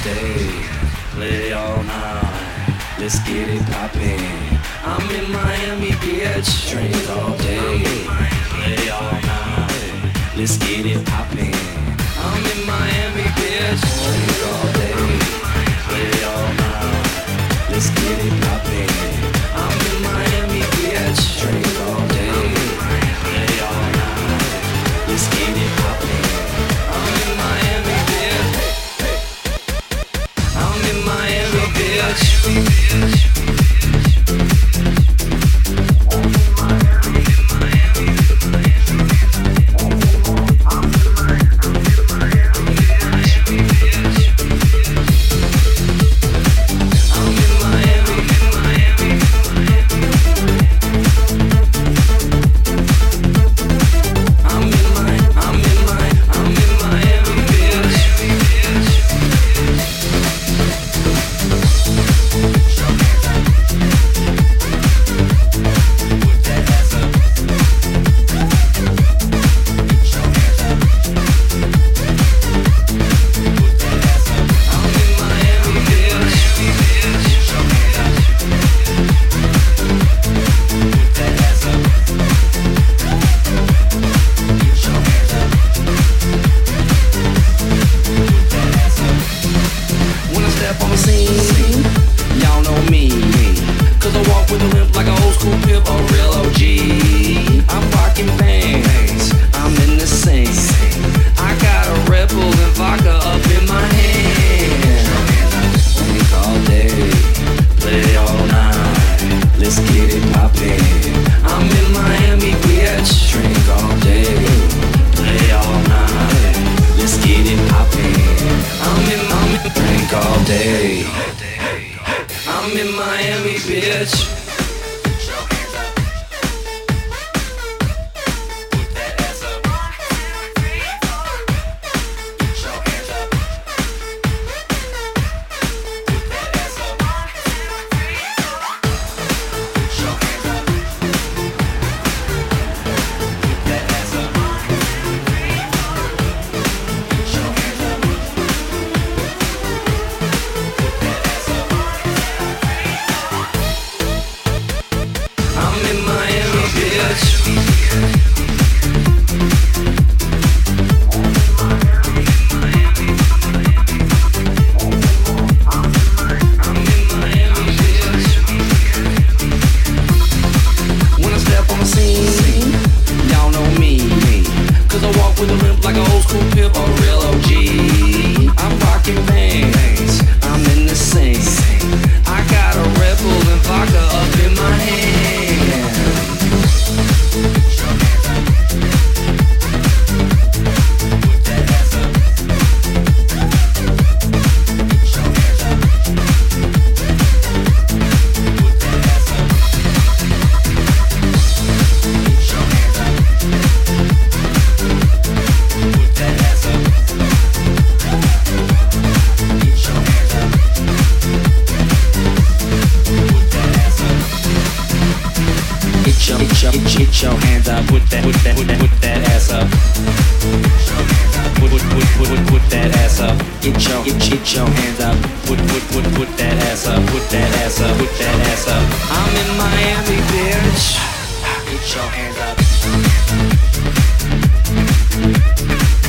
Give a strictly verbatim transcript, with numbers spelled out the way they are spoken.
day, play all night. Let's get it poppin'. I'm in Miami, bitch. Drink all day, play all night. Let's get it poppin'. I'm in Miami, bitch. Drink all day, play all night. Let's get it poppin'. I'm in Miami, bitch. Drink all day, play all night. Let's get it poppin'. I'm in Miami, bitch. I'm in Miami, bitch. Get your hands up.